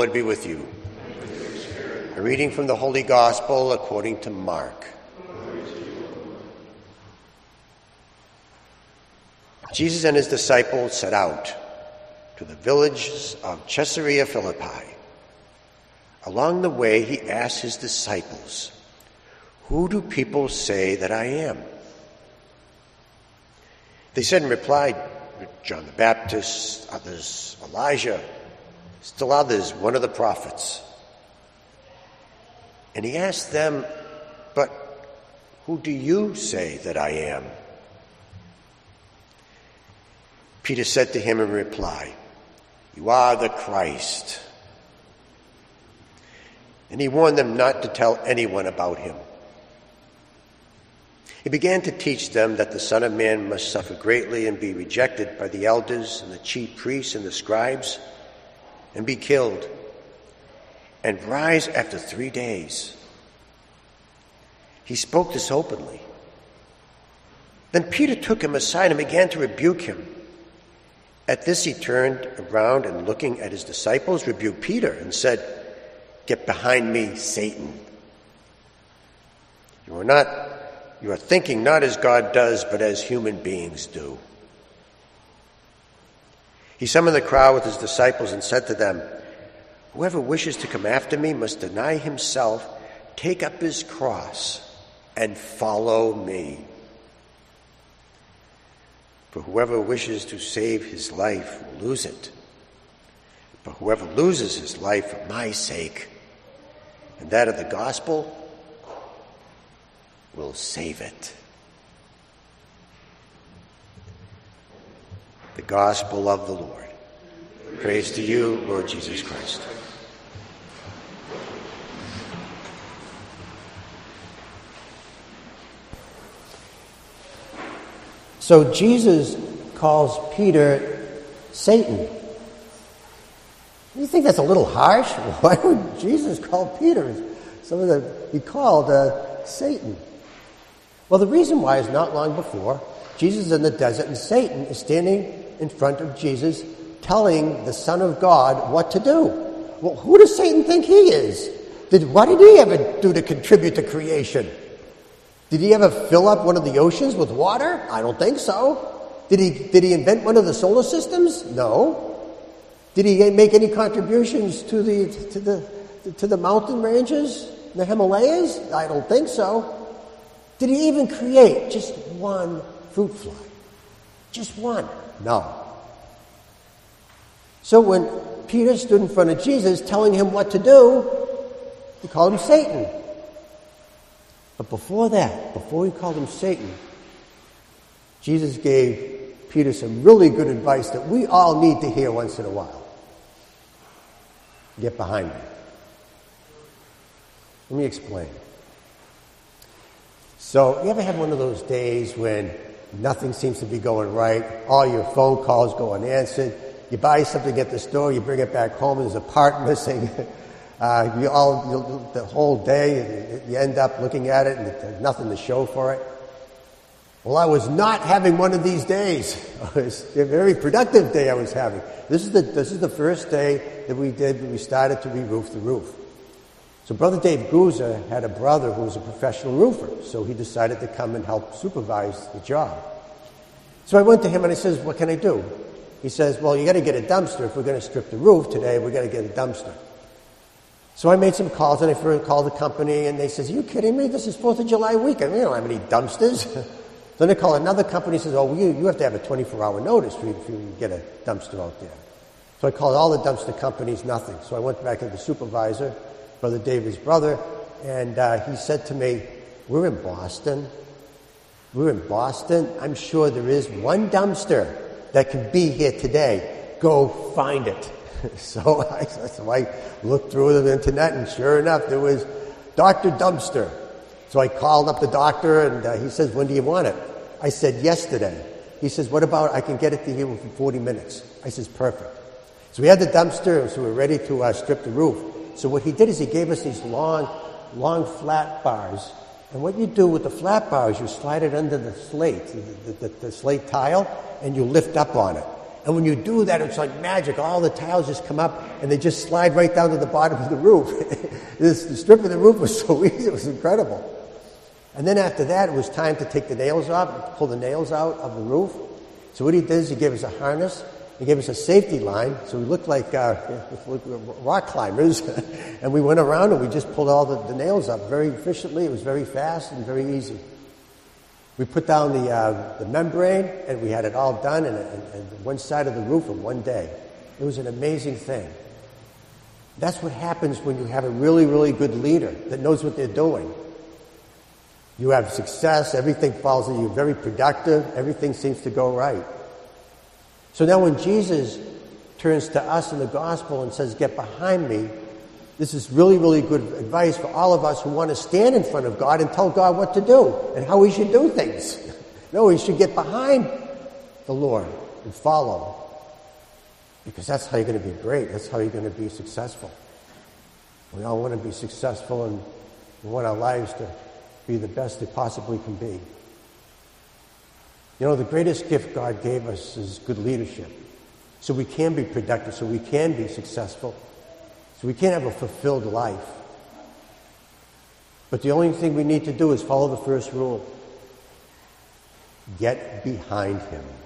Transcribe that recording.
Lord be with you. A reading from the Holy Gospel according to Mark. Jesus and his disciples set out to the villages of Caesarea Philippi. Along the way, he asked his disciples, "Who do people say that I am?" They said in reply, "John the Baptist, others Elijah, still others one of the prophets." And he asked them, "But who do you say that I am?" Peter said to him in reply, "You are the Christ." And he warned them not to tell anyone about him. He began to teach them that the Son of Man must suffer greatly and be rejected by the elders and the chief priests and the scribes and be killed and rise after 3 days. He spoke this openly. Then Peter took him aside and began to rebuke him. At this he turned around and looking at his disciples, rebuked Peter and said, "Get behind me, Satan. You are thinking not as God does, but as human beings do." He summoned the crowd with his disciples and said to them, "Whoever wishes to come after me must deny himself, take up his cross, and follow me. For whoever wishes to save his life will lose it. But whoever loses his life for my sake and that of the gospel will save it." The gospel of the Lord. Praise to you, Lord Jesus Christ. So Jesus calls Peter Satan. You think that's a little harsh? Why would Jesus call Peter he called Satan? Well, the reason why is not long before, Jesus is in the desert and Satan is standing in front of Jesus telling the Son of God what to do. Well, who does Satan think he is? What did he ever do to contribute to creation? Did he ever fill up one of the oceans with water? I don't think so. Did he invent one of the solar systems? No. Did he make any contributions to the mountain ranges, the Himalayas? I don't think so. Did he even create just one fruit fly? Just one? No. So when Peter stood in front of Jesus telling him what to do, he called him Satan. But before he called him Satan, Jesus gave Peter some really good advice that we all need to hear once in a while. Get behind me. Let me explain. So, you ever have one of those days when nothing seems to be going right, all your phone calls go unanswered, you buy something at the store, you bring it back home, there's a part missing, the whole day, you end up looking at it and there's nothing to show for it? Well, I was not having one of these days. It was a very productive day I was having. This is the first day that we started to re-roof the roof. So Brother Dave Guza had a brother who was a professional roofer, so he decided to come and help supervise the job. So I went to him and I says, "What can I do?" He says, "Well, you got to get a dumpster. If we're going to strip the roof today, we got to get a dumpster." So I made some calls and I first called the company and they says, "Are you kidding me? This is 4th of July weekend. We don't have any dumpsters." Then I call another company and says, "Oh, you have to have a 24-hour notice for you to get a dumpster out there." So I called all the dumpster companies, nothing. So I went back to the supervisor, Brother David's brother, and he said to me, We're in Boston. I'm sure there is one dumpster that could be here today. Go find it." So I looked through the internet, and sure enough, there was Dr. Dumpster. So I called up the doctor, and he says, "When do you want it?" I said, "Yesterday." He says, "What about I can get it to you in 40 minutes?" I says, "Perfect." So we had the dumpster, so we're ready to strip the roof. So what he did is he gave us these long flat bars. And what you do with the flat bars, you slide it under the slate, the slate tile, and you lift up on it. And when you do that, it's like magic. All the tiles just come up and they just slide right down to the bottom of the roof. The strip of the roof was so easy, it was incredible. And then after that, it was time to take the nails off, pull the nails out of the roof. So what he did is he gave us a harness, he gave us a safety line, so we looked like rock climbers. And we went around and we just pulled all the nails up very efficiently. It was very fast and very easy. We put down the membrane, and we had it all done in one side of the roof in one day. It was an amazing thing. That's what happens when you have a really, really good leader that knows what they're doing. You have success, everything falls in, you're very productive, everything seems to go right. So now when Jesus turns to us in the gospel and says, "Get behind me," this is really, really good advice for all of us who want to stand in front of God and tell God what to do and how we should do things. No, we should get behind the Lord and follow. Because that's how you're going to be great. That's how you're going to be successful. We all want to be successful, and we want our lives to be the best they possibly can be. You know, the greatest gift God gave us is good leadership. So we can be productive, so we can be successful. So we can't have a fulfilled life. But the only thing we need to do is follow the first rule. Get behind him.